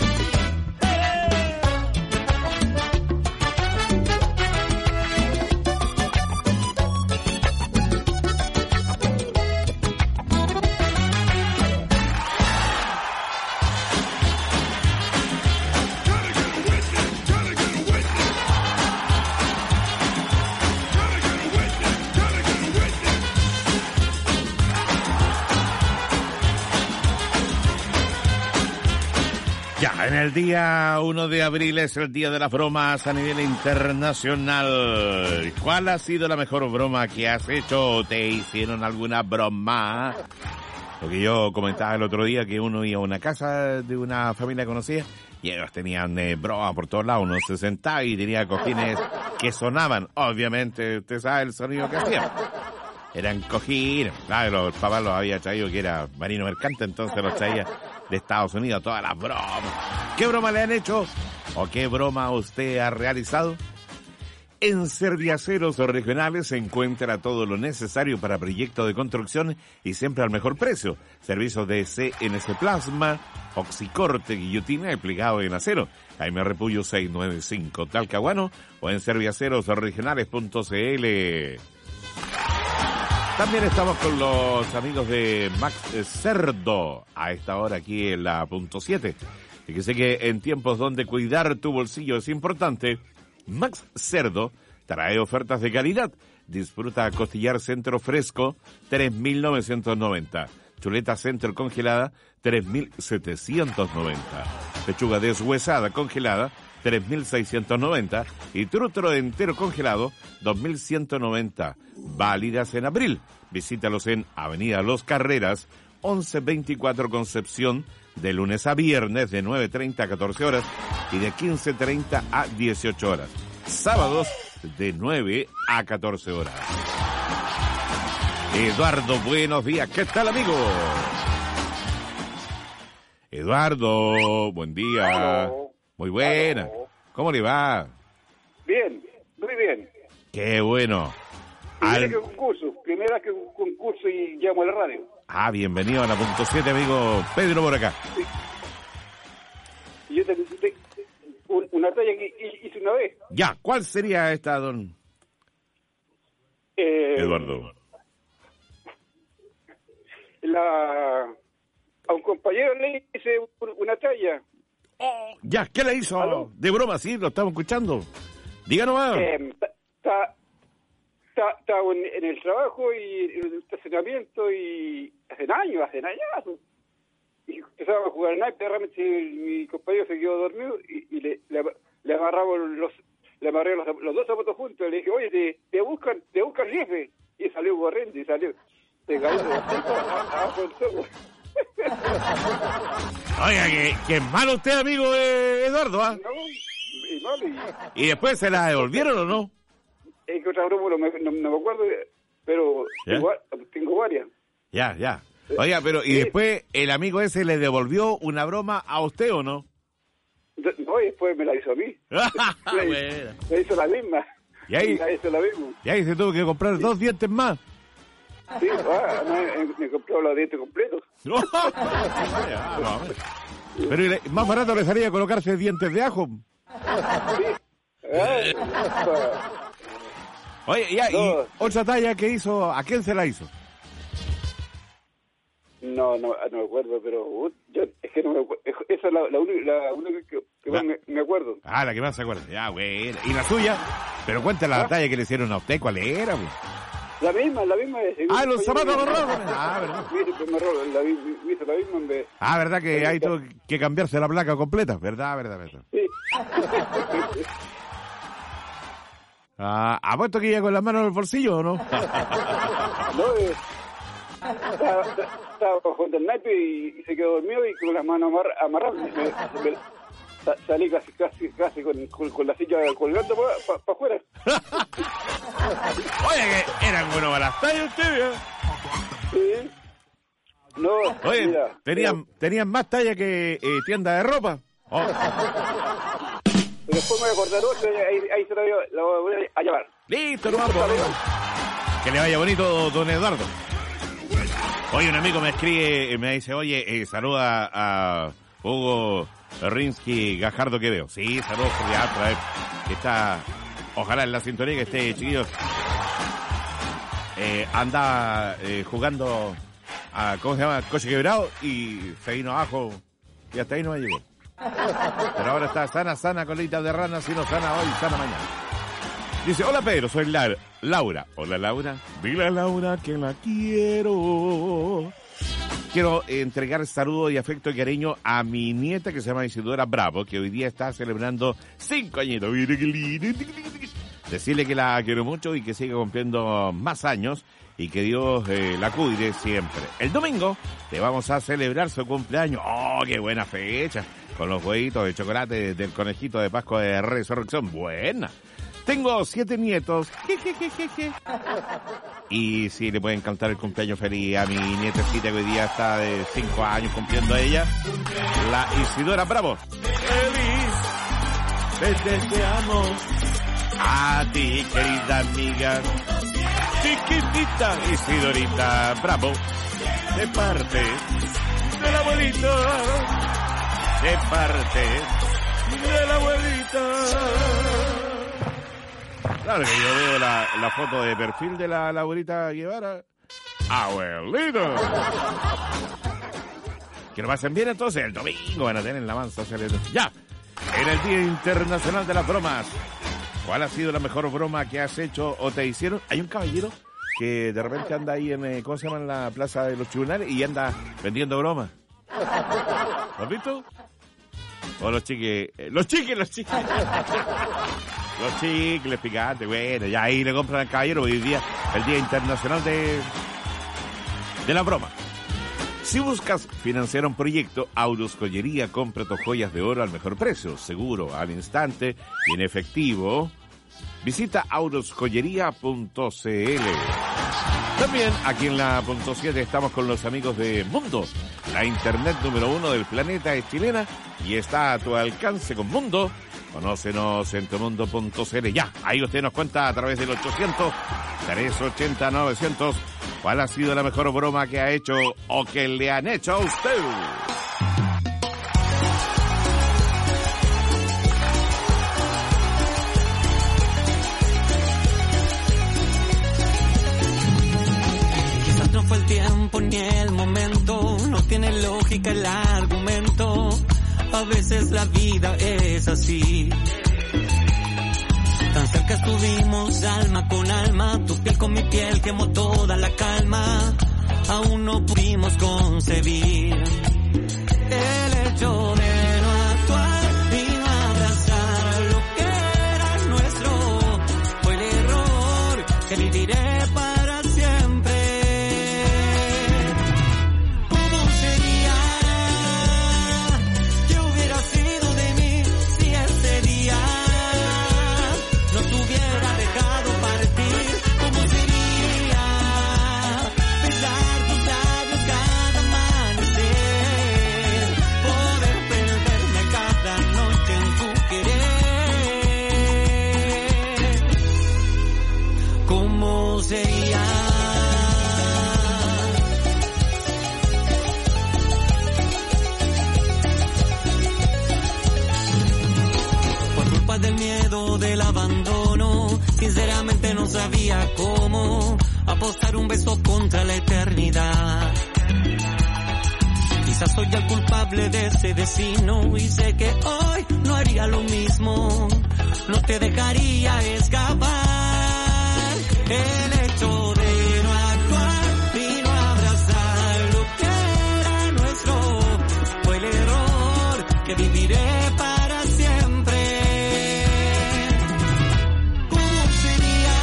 Ya, en el día 1 de abril es el día de las bromas a nivel internacional. ¿Cuál ha sido la mejor broma que has hecho? ¿Te hicieron alguna broma? Lo que yo comentaba el otro día, que uno iba a una casa de una familia conocida y ellos tenían broma por todos lados. Uno se sentaba y tenía cojines que sonaban. Obviamente, usted sabe el sonido que hacían. Eran cojines. Claro, el papá los había traído, que era marino mercante, entonces los traía de Estados Unidos, todas las bromas. ¿Qué broma le han hecho? ¿O qué broma usted ha realizado? En Serviaceros Regionales se encuentra todo lo necesario para proyectos de construcción y siempre al mejor precio. Servicios de CNC Plasma, oxicorte, guillotina y plegado en acero. Jaime Repullo 695 Talcahuano o en serviacerosregionales.cl. También estamos con los amigos de Max Cerdo a esta hora aquí en la punto 7. Y que sé que en tiempos donde cuidar tu bolsillo es importante, Max Cerdo trae ofertas de calidad. Disfruta costillar centro fresco, 3.990. Chuleta centro congelada, 3.790. Pechuga deshuesada congelada, 3.690. Y trutro entero congelado, 2.190. Válidas en abril. Visítalos en Avenida Los Carreras, 1124 Concepción, de lunes a viernes de 9:30 a 14 horas y de 15:30 a 18 horas. Sábados de 9 a 14 horas. Eduardo, buenos días. ¿Qué tal, amigo? Eduardo, buen día. Hello. Muy buena. Hello. ¿Cómo le va? Bien, muy bien. Qué bueno. Primera que concurso y llamo a la radio. Ah, bienvenido a la punto 7, amigo Pedro, por acá. Sí. Yo te una talla que hice una vez. Ya, ¿cuál sería esta, don Eduardo? A un compañero le hice una talla. Ya, ¿qué le hizo? ¿Aló? De broma, sí, lo estamos escuchando. Díganos más. Estaba en el trabajo y en el estacionamiento y hace años. Y empezaba a jugar al naipe, realmente mi compañero se quedó dormido y le amarramos le amarré los dos zapatos juntos y le dije, oye, te buscan jefe. Y salió corriendo y salió. Se cayó abajo del todo. Oiga, que malo usted, amigo Eduardo, ¿ah? No, y malo. ¿Y después se la devolvieron o no? Es que otra broma no me acuerdo, pero tengo varias. Ya. Oiga, pero ¿y después el amigo ese le devolvió una broma a usted o no? No, y después me la hizo a mí. Me hizo la misma. ¿Y ahí? Me hizo la misma. ¿Y ahí se tuvo que comprar 2 dientes más? Sí, me compró los dientes completos. Pero más barato le salía colocarse dientes de ajo. Sí, Oye, ya, y otra talla que hizo, ¿a quién se la hizo? No me acuerdo, pero yo es que no me acuerdo. Esa es la única que más me acuerdo. Ah, la que más se acuerda. Ya, bueno. ¿Y la suya? Pero cuenta la talla que le hicieron a usted, ¿cuál era, pues? La misma. Los zapatos marrones. Verdad. Hizo la misma en vez. Verdad que ahí tuvo que cambiarse la placa completa. Verdad. Sí. ¿Apuesto que iba con las manos en el bolsillo o no? No, estaba jugando el naipe y se quedó dormido y con las manos amarradas. Salí casi con la silla colgando para afuera. Oye, que eran buenos para las tallas ustedes. Sí. No, oye, mira, ¿tenían más talla que tienda de ropa? Oh. Pero después me voy a acordar otro y ahí se la voy a llevar. Listo, no vamos. Que le vaya bonito, don Eduardo. Oye, un amigo me escribe, me dice, oye, saluda a Hugo Rinsky Gajardo que veo. Sí, saludos cordiales para él, que está, ojalá en la sintonía que esté, chiquillos. Anda jugando a, ¿cómo se llama? Coche quebrado y se vino abajo y hasta ahí no llegó. Pero ahora está sana, colita de rana, si no sana hoy, sana mañana. Dice, hola Pedro, soy Laura. Hola Laura. Dile a Laura que la quiero. Quiero entregar saludo y afecto y cariño a mi nieta que se llama Isidora Bravo, que hoy día está celebrando 5 añitos. Decirle que la quiero mucho y que siga cumpliendo más años y que Dios la cuide siempre. El domingo le vamos a celebrar su cumpleaños. ¡Oh, qué buena fecha! Con los huevitos de chocolate del conejito de Pascua de Resurrección. Buena. Tengo 7 nietos. Y sí, le pueden cantar el cumpleaños feliz a mi nietecita que hoy día está de 5 años cumpliendo ella. La Isidora Bravo. Feliz. Te deseamos a ti, querida amiga. Chiquitita Isidorita Bravo. De parte del abuelito. De parte de la abuelita. Claro que yo veo la foto de perfil de la abuelita Guevara. ¡Abuelito! Que lo pasen bien entonces. El domingo van a tener la mansa. Ya, en el Día Internacional de las Bromas. ¿Cuál ha sido la mejor broma que has hecho o te hicieron? Hay un caballero que de repente anda ahí en, ¿cómo se llama? En la Plaza de los Tribunales y anda vendiendo bromas. ¿Lo has visto? O los chiques. Los chicles picantes, bueno, ya ahí le compran al caballero hoy día, el Día Internacional de la Broma. Si buscas financiar un proyecto, Aurus Joyería compra tus joyas de oro al mejor precio, seguro, al instante y en efectivo. Visita aurusjoyería.cl. También aquí en la punto 7 estamos con los amigos de Mundo. La internet número 1 del planeta es chilena y está a tu alcance con Mundo. Conócenos en tumundo.cl. Ya, ahí usted nos cuenta a través del 800-380-900 cuál ha sido la mejor broma que ha hecho o que le han hecho a usted. Quizás no fue el tiempo ni el momento, no tiene lógica el argumento. A veces la vida es así. Tan cerca estuvimos alma con alma, tu piel con mi piel quemó toda la calma. Aún no pudimos concebir el hecho de no actuar y no abrazar lo que era nuestro. Fue el error que viviré para siempre. Del miedo de la no sabía cómo apostar un beso contra la eternidad. Quizás soy el culpable de ese destino y sé que hoy no haría lo mismo. No te dejaría escapar. El hecho de no actuar y no abrazar lo que era nuestro fue el error que viviré para siempre. ¿Cómo sería?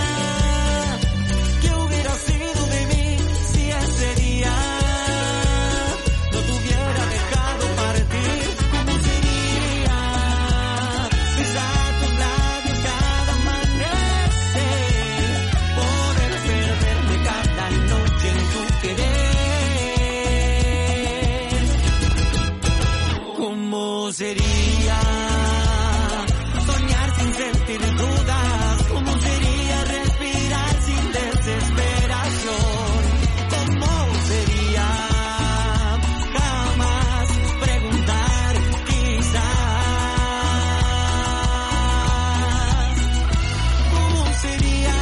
¿Qué hubiera sido de mí si ese día no te hubiera dejado partir? ¿Cómo sería besar tus labios cada amanecer, poder perderme cada noche en tu querer? ¿Cómo sería soñar sin sentir dudas? ¿Cómo sería respirar sin desesperación? ¿Cómo sería jamás preguntar quizás? ¿Cómo sería?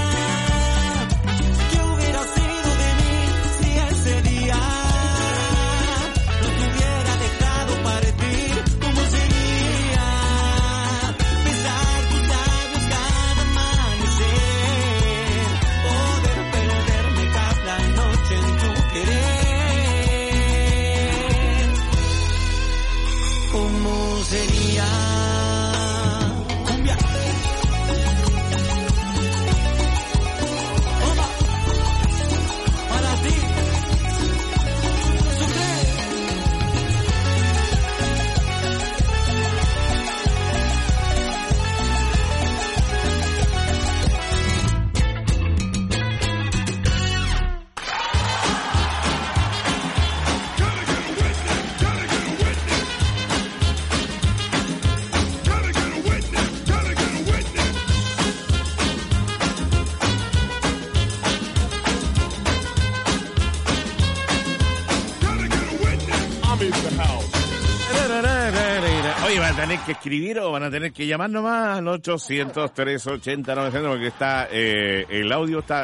¿Qué hubiera sido de mí si ese día no te hubiera dejado partir? ¿Cómo sería besar tus labios cada amanecer, poder perderme cada noche en tu querer? ¿Cómo sería? Cumbia. Toma. Para ti. Sucre. Oye, ¿van a tener que escribir o van a tener que llamar nomás al 800-380-900? Porque está, el audio está...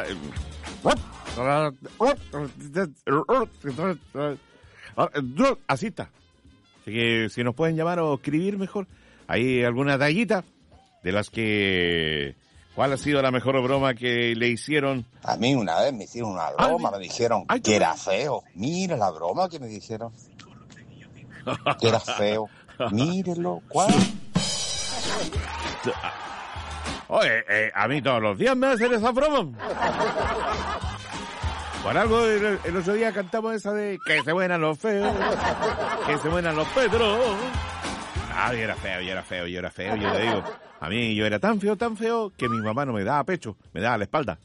Así está. Así que si nos pueden llamar o escribir mejor. Hay alguna tallita de las que... ¿Cuál ha sido la mejor broma que le hicieron? A mí una vez me hicieron una broma, me dijeron que era feo. Mira la broma que me dijeron. Que era feo. Mírenlo, ¿cuál? Oye, a mí todos los días me hacen esa broma. Por algo el otro día cantamos esa de que se buenan los feos, que se buenan los Pedros. Ah, yo era feo, yo le digo. A mí yo era tan feo que mi mamá no me daba pecho, me daba la espalda.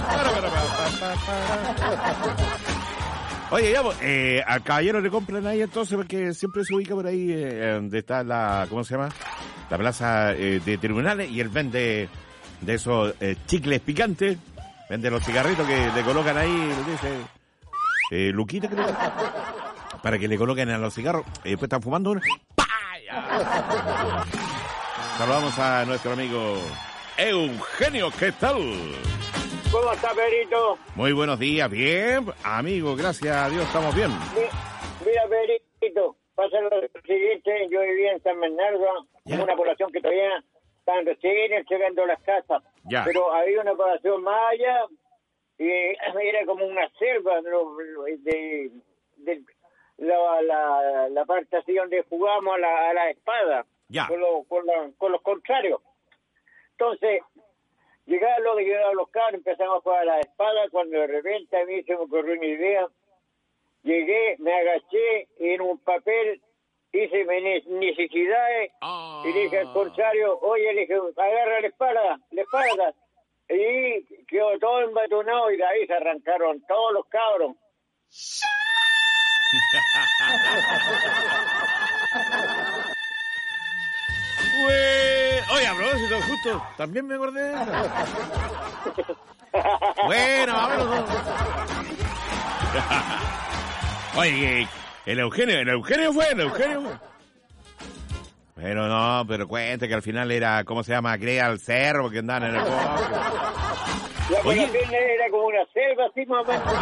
Oye, ya, al caballero le compran ahí entonces, porque siempre se ubica por ahí donde está la, ¿cómo se llama? La plaza de tribunales, y él vende de esos chicles picantes, vende los cigarritos que le colocan ahí, le dice, Luquita creo que, para que le coloquen a los cigarros, y después están fumando uno. ¡Paya! Saludamos a nuestro amigo Eugenio, ¿qué tal? ¿Cómo está, Perito? Muy buenos días, bien, amigo, gracias a Dios, estamos bien. Mira, Perito, pasa lo siguiente, yo vivía en San Bernardo, en una población que todavía están recién entregando las casas, pero había una población más allá, y era como una selva de la parte así donde jugamos a la espada, con los contrarios. Entonces, llegaron los carros, empezamos a jugar a la espada, cuando de repente a mí se me ocurrió una idea. Llegué, me agaché y en un papel hice mis necesidades y le dije al contrario, oye, le dije, agarra la espada, y quedó todo embatonado y de ahí se arrancaron todos los cabros. Oye, a propósito, justo, también me acordé de eso. Bueno, vámonos. Oye, el Eugenio fue. Pero no, pero cuente que al final era, ¿cómo se llama? Crea al cerro, porque andaban en el bosque. La operación era como una selva, así más o menos.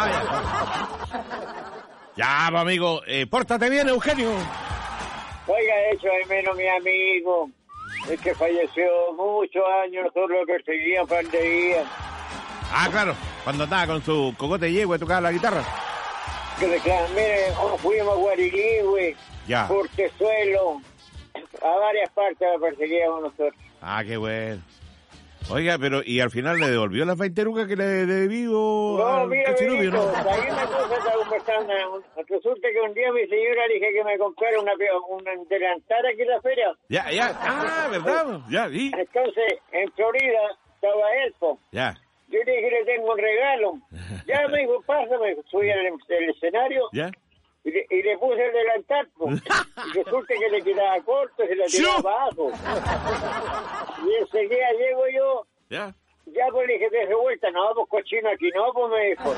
Ya, pues, amigo, pórtate bien, Eugenio. Oiga, hecho de menos mi amigo. Es que falleció muchos años, nosotros lo perseguíamos para donde iba. Ah, claro, cuando andaba con su cocote de yegua y tocaba la guitarra. Que claro, mire, fuimos a Guariligüe, ya. Portezuelo, a varias partes lo perseguíamos nosotros. Ah, qué bueno. Oiga, pero ¿y al final le devolvió las 20 lucas que le debió? No, mira, Benito, hay una cosa que conversando. Resulta que un día mi señora le dije que me comprara una delantal aquí en la feria. Ya. Ah, ¿verdad? Ya, vi. Entonces, en Florida estaba Elfo. Ya. Yo le dije, le tengo un regalo. Ya me dijo, pásame. Subí al escenario. Ya. Y le puse el delantal. Y resulta que le quedaba corto, se le tiraba abajo. Y enseguida llego yo. Ya. Ya, pues le dije, de revuelta, no, pues cochino aquí, no, pues me dijo.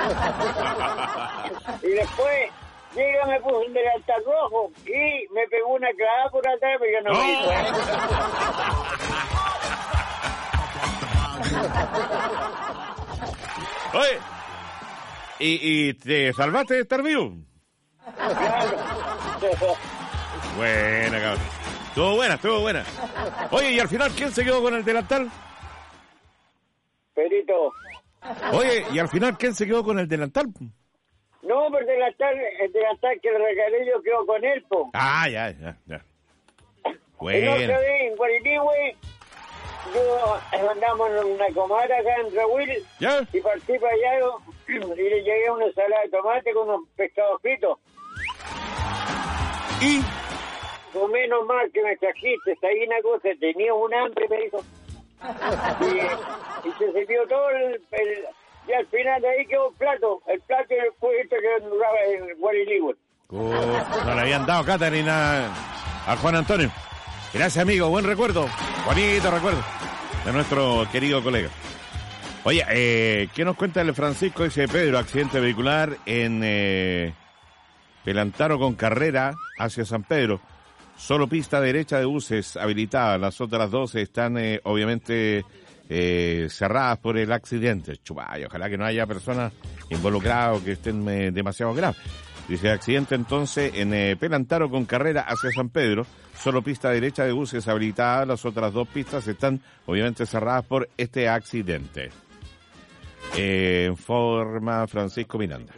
Y después, llega, me puso un delantal rojo y me pegó una clavada por atrás, pero yo no me di cuenta. Oye, ¿y te salvaste de estar vivo? Claro. Buena, cabrón. Estuvo buena. Oye, ¿y al final quién se quedó con el delantal? Perito. Oye, ¿y al final quién se quedó con el delantal? No, pero el delantal que le regalé yo quedó con él, po. Ah, ya. Bueno. El otro día en Guariligüe, yo andamos en una comara acá en Raúl, y partí para allá y le llegué una ensalada de tomate con unos pescados fritos. ¿Y? Pues menos mal que me trajiste, ahí una cosa, tenía un hambre, me dijo. Y se sirvió todo y al final de ahí quedó el plato y el pollito que duraba en Guariligüe. No le habían dado Catarina a Juan Antonio. Gracias, amigo, buen recuerdo, bonito recuerdo de nuestro querido colega. Oye, ¿qué nos cuenta el Francisco S. Pedro? Accidente vehicular en Pelantaro con carrera hacia San Pedro. Solo pista derecha de buses habilitada. Las otras dos están obviamente cerradas por el accidente. Chubay, ojalá que no haya personas involucradas o que estén demasiado graves. Dice, accidente entonces en Pelantaro con carrera hacia San Pedro. Solo pista derecha de buses habilitada. Las otras dos pistas están obviamente cerradas por este accidente. Informa Francisco Miranda.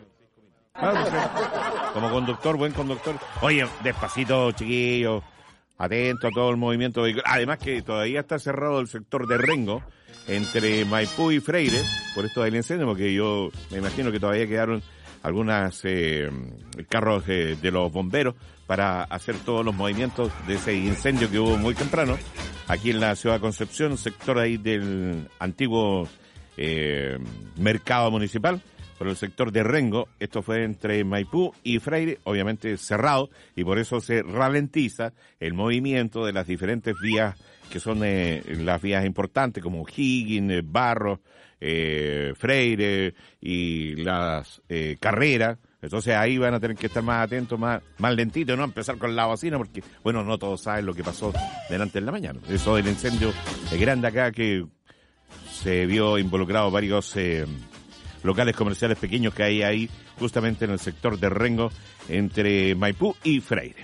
Como conductor, buen conductor. Oye, despacito, chiquillos. Atento a todo el movimiento vehicular. Además que todavía está cerrado el sector de Rengo entre Maipú y Freire por esto del incendio, porque yo me imagino que todavía quedaron algunos carros de los bomberos para hacer todos los movimientos de ese incendio que hubo muy temprano aquí en la ciudad de Concepción, sector ahí del antiguo mercado municipal, por el sector de Rengo. Esto fue entre Maipú y Freire, obviamente cerrado, y por eso se ralentiza el movimiento de las diferentes vías que son las vías importantes como Higgins, Barros, Freire y las carreras. Entonces ahí van a tener que estar más atentos, más lentitos, no empezar con la bocina, porque bueno, no todos saben lo que pasó delante de la mañana. Eso del incendio grande acá que se vio involucrado varios locales comerciales pequeños que hay ahí justamente en el sector de Rengo entre Maipú y Freire.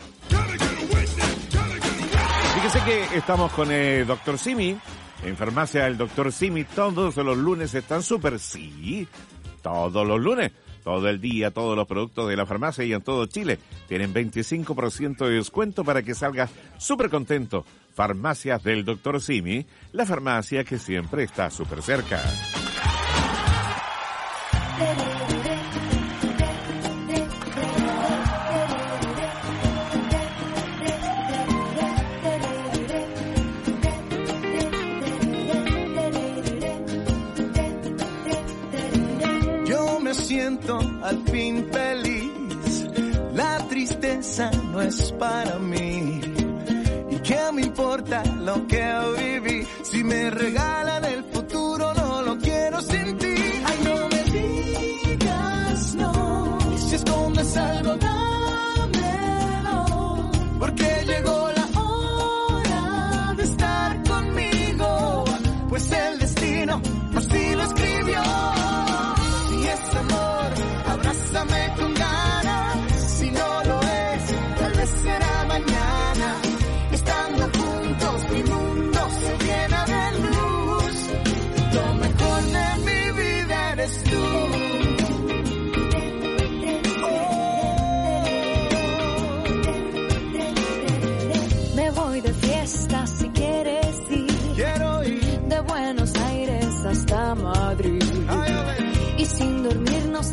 Fíjese que estamos con el Dr. Simi, en farmacia del Dr. Simi. Todos los lunes están súper, sí, todos los lunes, todo el día, todos los productos de la farmacia y en todo Chile tienen 25% de descuento para que salgas súper contento. Farmacias del Dr. Simi, la farmacia que siempre está súper cerca. Yo me siento al fin feliz, la tristeza no es para mí. ¿Y qué me importa lo que viví? Si me regalan el futuro no lo quiero sentir. Ay, no me digas no, y si escondes algo dámelo, porque llegó la hora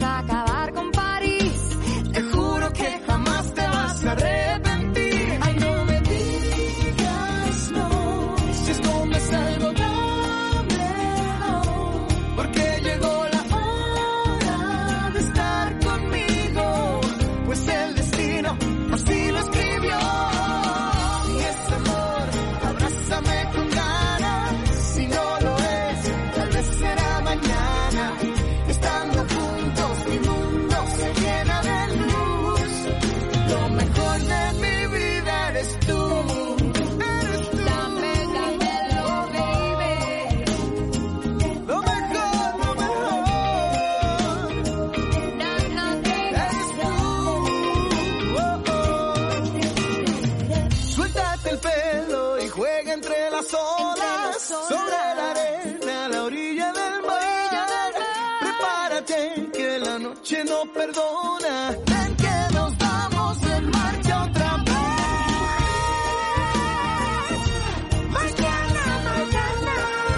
a acabar con París. Te juro que jamás te vas a arrepentir. Ay, no me digas no, si esto me es algo dámelo, porque llegó la hora de estar conmigo, pues el destino así lo escribió. Si es amor, abrázame con ganas, si no lo es, tal vez será mañana. Estando juntos mi mundo se llena de luz. Lo mejor de mi vida eres tú. Eres tú. Dame, dámelo, baby. Lo mejor, lo mejor. Eres tú. Suéltate el pelo y juega entre las olas, sobre la arena, a la orilla del mar. Prepárate que la noche no perdona. Ven que nos vamos en marcha otra vez. Mañana, mañana,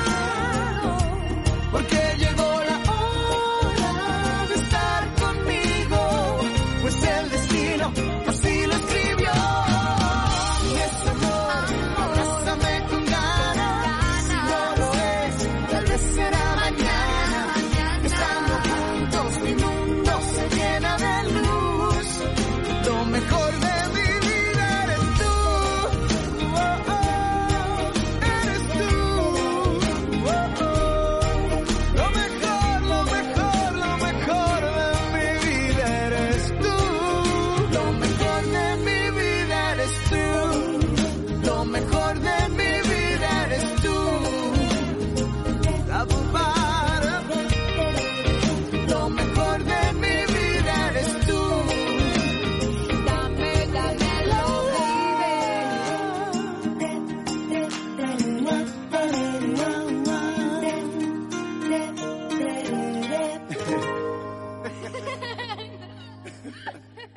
porque llegó la hora de estar conmigo, pues el destino así lo escribió. Y es amor, abrázame con ganas, si no lo es, tal vez será mañana. Estando juntos mi mundo se llena de luz. Lo mejor de mi vida eres tú. Oh, oh, eres tú. Oh, oh. Lo mejor, lo mejor, lo mejor de mi vida eres tú. Lo mejor de mi vida eres tú. Lo mejor de mi vida eres tú. La bubara. Lo mejor de mi vida eres tú. Dame, dámelo, baby.